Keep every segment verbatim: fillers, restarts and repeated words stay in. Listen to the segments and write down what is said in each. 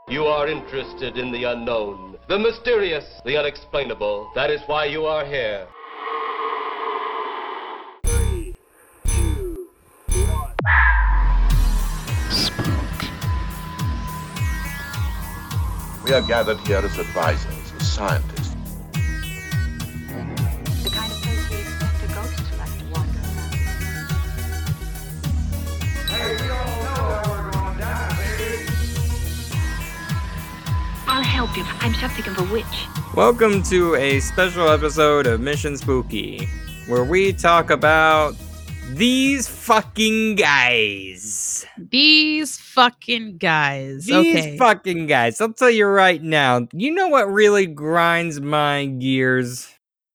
You are interested in the unknown, the mysterious, the unexplainable. That is why you are here. Three, two, one. Spook. We are gathered here as advisors, as scientists. The kind of place we expect a ghost to like to wander around. Hey, we all know that we're going down, baby. I'll help you. I'm something of a witch. Welcome to a special episode of Mission Spooky, where we talk about these fucking guys. These fucking guys. These okay. fucking guys. I'll tell you right now. You know what really grinds my gears?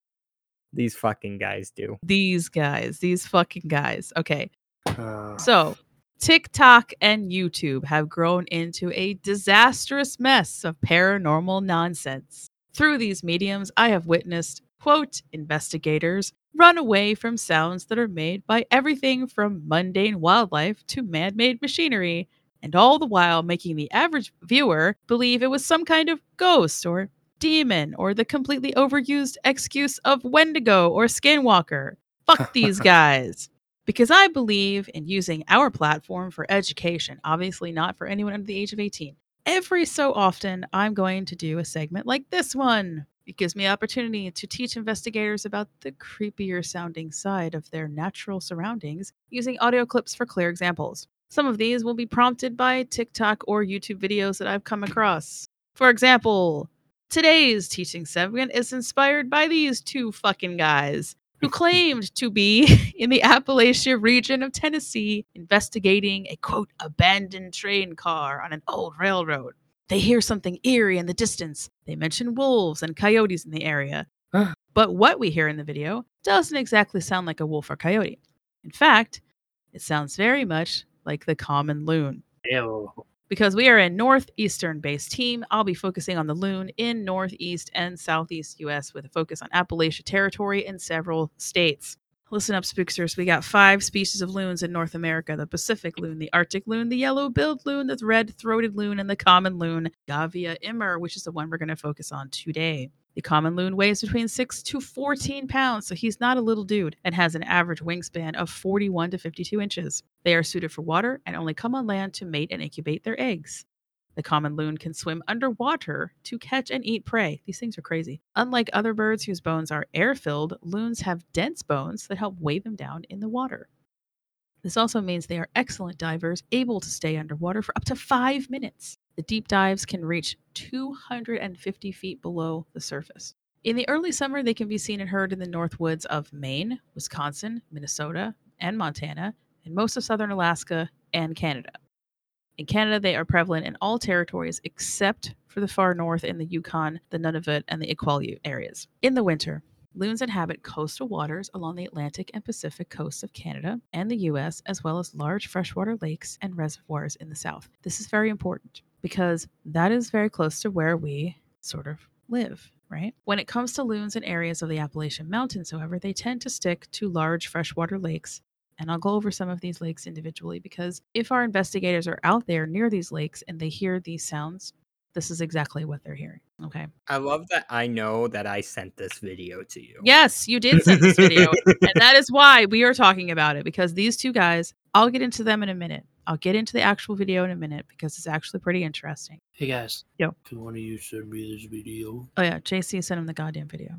These fucking guys do. These guys. These fucking guys. Okay. Uh, So, TikTok and YouTube have grown into a disastrous mess of paranormal nonsense. Through these mediums, I have witnessed, quote, investigators run away from sounds that are made by everything from mundane wildlife to man-made machinery, and all the while making the average viewer believe it was some kind of ghost or demon or the completely overused excuse of Wendigo or Skinwalker. Fuck these guys. Because I believe in using our platform for education, obviously not for anyone under the age of eighteen. Every so often, I'm going to do a segment like this one. It gives me opportunity to teach investigators about the creepier sounding side of their natural surroundings using audio clips for clear examples. Some of these will be prompted by TikTok or YouTube videos that I've come across. For example, today's teaching segment is inspired by these two fucking guys who claimed to be in the Appalachia region of Tennessee investigating a, quote, abandoned train car on an old railroad. They hear something eerie in the distance. They mention wolves and coyotes in the area. Huh. But what we hear in the video doesn't exactly sound like a wolf or coyote. In fact, it sounds very much like the common loon. ew. Because we are a northeastern-based team, I'll be focusing on the loon in northeast and southeast U S with a focus on Appalachia territory in several states. Listen up, spooksters. We got five species of loons in North America: the Pacific loon, the Arctic loon, the yellow-billed loon, the red-throated loon, and the common loon, Gavia immer, which is the one we're going to focus on today. The common loon weighs between six to fourteen pounds, so he's not a little dude, and has an average wingspan of forty-one to fifty-two inches. They are suited for water and only come on land to mate and incubate their eggs. The common loon can swim underwater to catch and eat prey. These things are crazy. Unlike other birds whose bones are air-filled, loons have dense bones that help weigh them down in the water. This also means they are excellent divers, able to stay underwater for up to five minutes. The deep dives can reach two hundred fifty feet below the surface. In the early summer, they can be seen and heard in the north woods of Maine, Wisconsin, Minnesota, and Montana, and most of southern Alaska and Canada. In Canada, they are prevalent in all territories except for the far north in the Yukon, the Nunavut, and the Iqaluit areas. In the winter, loons inhabit coastal waters along the Atlantic and Pacific coasts of Canada and the U S, as well as large freshwater lakes and reservoirs in the south. This is very important because that is very close to where we sort of live, right? When it comes to loons in areas of the Appalachian Mountains, however, they tend to stick to large freshwater lakes. And I'll go over some of these lakes individually because if our investigators are out there near these lakes and they hear these sounds, this is exactly what they're hearing. Okay. I love that I know that I sent this video to you. Yes, you did send this video. And that is why we are talking about it, because these two guys, I'll get into them in a minute. I'll get into the actual video in a minute because it's actually pretty interesting. Hey guys. Yo. Can one of you send me this video? Oh yeah, J C sent him the goddamn video.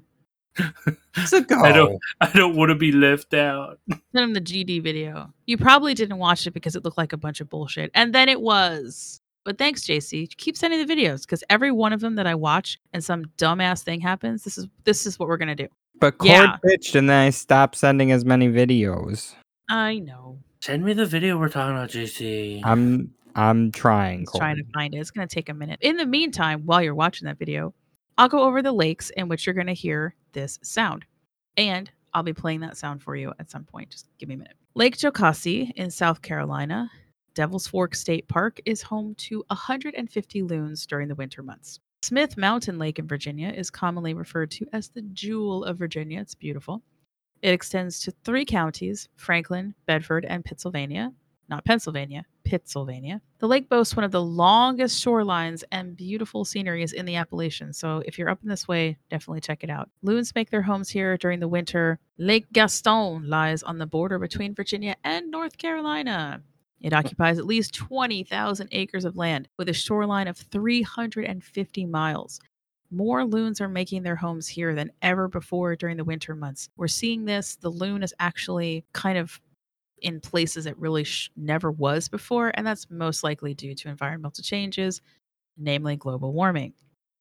So go. I don't. I don't want to be left out. Sent him the G D video. You probably didn't watch it because it looked like a bunch of bullshit. And then it was. But thanks, J C. Keep sending the videos because every one of them that I watch and some dumbass thing happens, this is this is what we're gonna do. But Cord Yeah. pitched and then I stopped sending as many videos. I know. Send me the video we're talking about, J C. I'm I'm trying, He's trying to Cord. find it. It's gonna take a minute. In the meantime, while you're watching that video, I'll go over the lakes in which you're gonna hear this sound. And I'll be playing that sound for you at some point. Just give me a minute. Lake Jocassee in South Carolina, Devil's Fork State Park, is home to one hundred fifty loons during the winter months. Smith Mountain Lake in Virginia is commonly referred to as the Jewel of Virginia. It's beautiful. It extends to three counties, Franklin, Bedford, and Pennsylvania. Not Pennsylvania, Pittsylvania. The lake boasts one of the longest shorelines and beautiful sceneries in the Appalachians. So if you're up in this way, definitely check it out. Loons make their homes here during the winter. Lake Gaston lies on the border between Virginia and North Carolina. It occupies at least twenty thousand acres of land with a shoreline of three hundred fifty miles. More loons are making their homes here than ever before during the winter months. We're seeing this. The loon is actually kind of in places it really sh- never was before, and that's most likely due to environmental changes, namely global warming.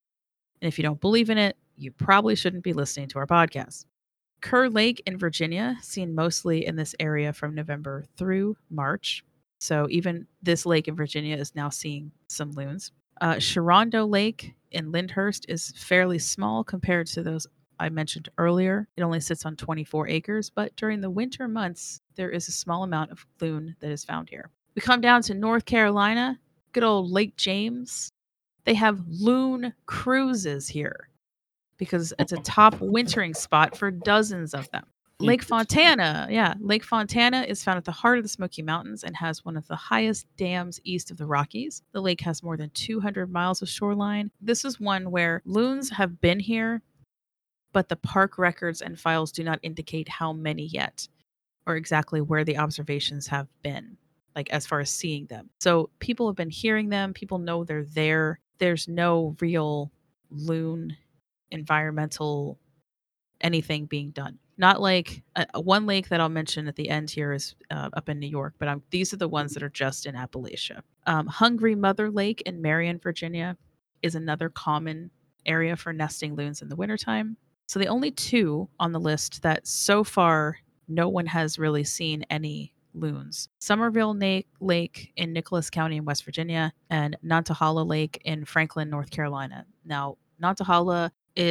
And if you don't believe in it, you probably shouldn't be listening to our podcast. Kerr Lake in Virginia, seen mostly in this area from November through March. So even this lake in Virginia is now seeing some loons. Uh, Sharonda Lake in Lyndhurst is fairly small compared to those I mentioned earlier. It only sits on twenty-four acres, but during the winter months, there is a small amount of loon that is found here. We come down to North Carolina, good old Lake James. They have loon cruises here because it's a top wintering spot for dozens of them. Lake Fontana, yeah, Lake Fontana is found at the heart of the Smoky Mountains and has one of the highest dams east of the Rockies. The lake has more than two hundred miles of shoreline. This is one where loons have been here, but the park records and files do not indicate how many yet or exactly where the observations have been, like as far as seeing them. So people have been hearing them. People know they're there. There's no real loon environmental anything being done. Not like uh, one lake that I'll mention at the end here is uh, up in New York, but um, these are the ones that are just in Appalachia. Um, Hungry Mother Lake in Marion, Virginia is another common area for nesting loons in the wintertime. So the only two on the list that so far no one has really seen any loons. Somerville Na- Lake in Nicholas County in West Virginia and Nantahala Lake in Franklin, North Carolina. Now, Nantahala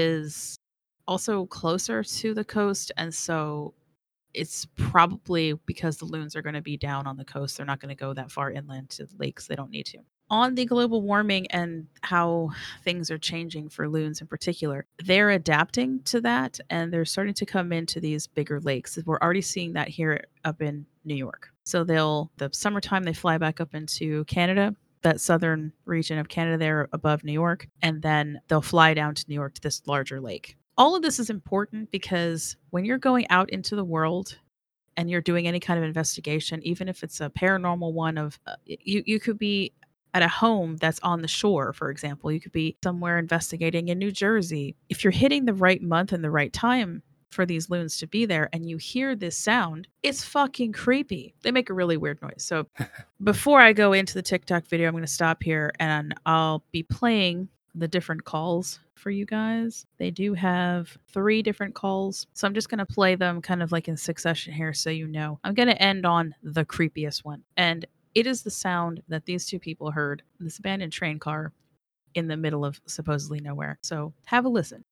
is also closer to the coast, and so it's probably because the loons are going to be down on the coast. They're not going to go that far inland to lakes. They don't need to. On the global warming and how things are changing for loons in particular, they're adapting to that, and they're starting to come into these bigger lakes. We're already seeing that here up in New York. So they'll, the summertime, they fly back up into Canada, that southern region of Canada there above New York, and then they'll fly down to New York to this larger lake. All of this is important because when you're going out into the world and you're doing any kind of investigation, even if it's a paranormal one of, uh, you, you could be at a home that's on the shore, for example. You could be somewhere investigating in New Jersey. If you're hitting the right month and the right time for these loons to be there and you hear this sound, it's fucking creepy. They make a really weird noise. So before I go into the TikTok video, I'm going to stop here and I'll be playing the different calls for you guys. They do have three different calls. So I'm just going to play them kind of like in succession here so you know. I'm going to end on the creepiest one. And it is the sound that these two people heard, this abandoned train car in the middle of supposedly nowhere. So have a listen.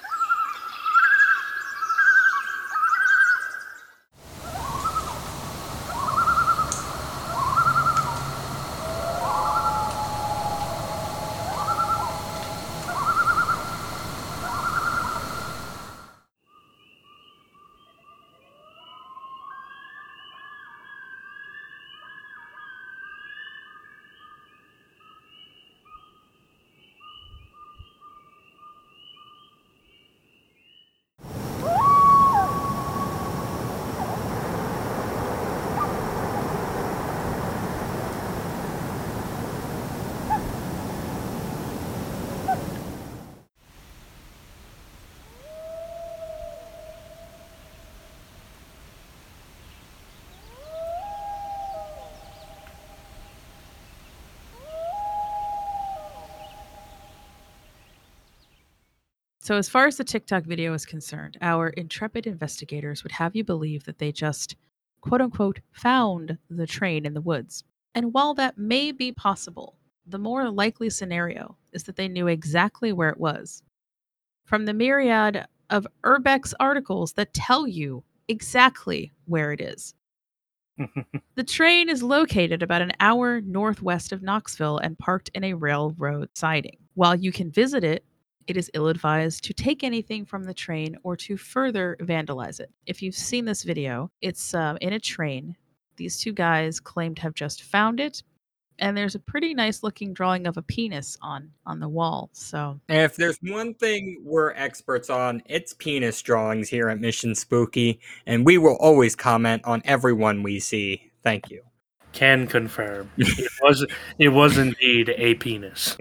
So as far as the TikTok video is concerned, our intrepid investigators would have you believe that they just, quote unquote, found the train in the woods. And while that may be possible, the more likely scenario is that they knew exactly where it was. From the myriad of Urbex articles that tell you exactly where it is. The train is located about an hour northwest of Knoxville and parked in a railroad siding. While you can visit it, it is ill-advised to take anything from the train or to further vandalize it. If you've seen this video, it's um, in a train. These two guys claim to have just found it. And there's a pretty nice looking drawing of a penis on on the wall. So And if there's one thing we're experts on, it's penis drawings here at Mission Spooky, and we will always comment on everyone we see. Thank you. Can confirm. It was it was indeed a penis.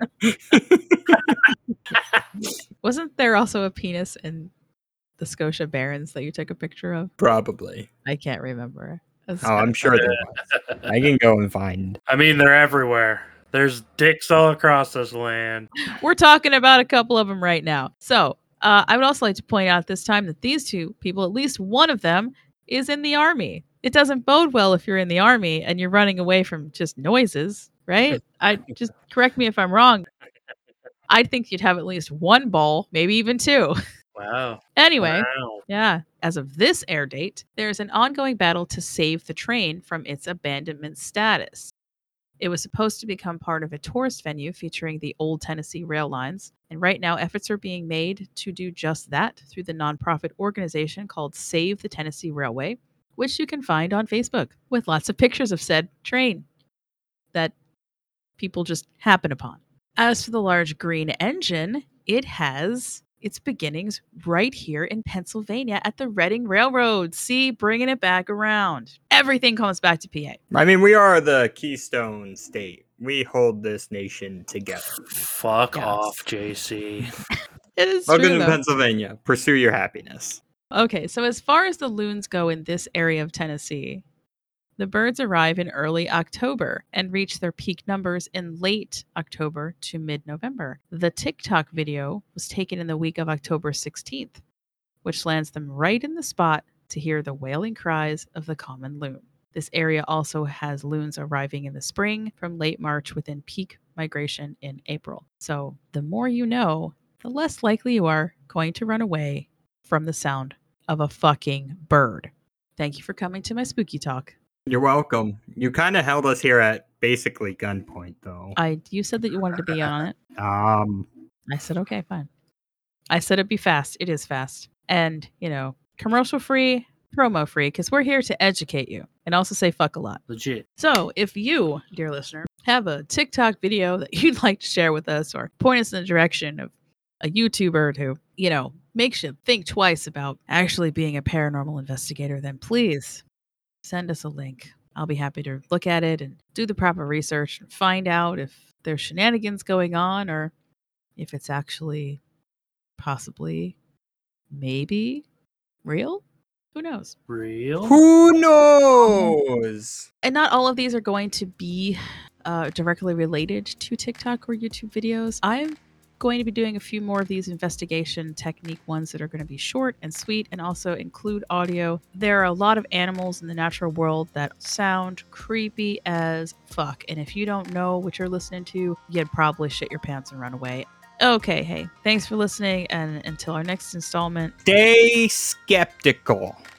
wasn't there also a penis in the Scotia Barons that you took a picture of? Probably. I can't remember. That's Oh, I'm kinda sure there was. I can go and find. I mean, they're everywhere. There's dicks all across this land. We're talking about a couple of them right now. So uh, I would also like to point out this time that these two people, at least one of them, is in the army. It doesn't bode well if you're in the army and you're running away from just noises, right? I just correct me if I'm wrong. I think you'd have at least one ball, maybe even two. Wow. Anyway, Wow. yeah, as of this air date, there's an ongoing battle to save the train from its abandonment status. It was supposed to become part of a tourist venue featuring the old Tennessee rail lines, and right now efforts are being made to do just that through the nonprofit organization called Save the Tennessee Railway, which you can find on Facebook with lots of pictures of said train that people just happen upon. As for the large green engine, it has its beginnings right here in Pennsylvania at the Reading Railroad. See, bringing it back around. Everything comes back to P A. I mean, we are the Keystone State. We hold this nation together. Fuck Yes. off, J C. It is Welcome true, to though. Pennsylvania. Pursue your happiness. Okay, so as far as the loons go in this area of Tennessee, the birds arrive in early October and reach their peak numbers in late October to mid-November. The TikTok video was taken in the week of October sixteenth, which lands them right in the spot to hear the wailing cries of the common loon. This area also has loons arriving in the spring from late March within peak migration in April. So the more you know, the less likely you are going to run away from the sound of a fucking bird. Thank you for coming to my spooky talk. You're welcome. You kind of held us here at basically gunpoint, though. I you said that you wanted to be on it. Um, I said okay, fine. I said it'd be fast. It is fast. And, you know, commercial free, promo free, because we're here to educate you and also say fuck a lot. Legit. So if you, dear listener, have a TikTok video that you'd like to share with us or point us in the direction of a YouTuber who, you know, makes you think twice about actually being a paranormal investigator, then please send us a link. I'll be happy to look at it and do the proper research and find out if there's shenanigans going on or if it's actually possibly, maybe real. Who knows? Real? who knows? And not all of these are going to be uh, directly related to TikTok or YouTube videos. I'm going to be doing a few more of these investigation technique ones that are going to be short and sweet and also include audio. There are a lot of animals in the natural world that sound creepy as fuck. And if you don't know what you're listening to, you'd probably shit your pants and run away. Okay, hey, thanks for listening. And until our next installment, Stay skeptical.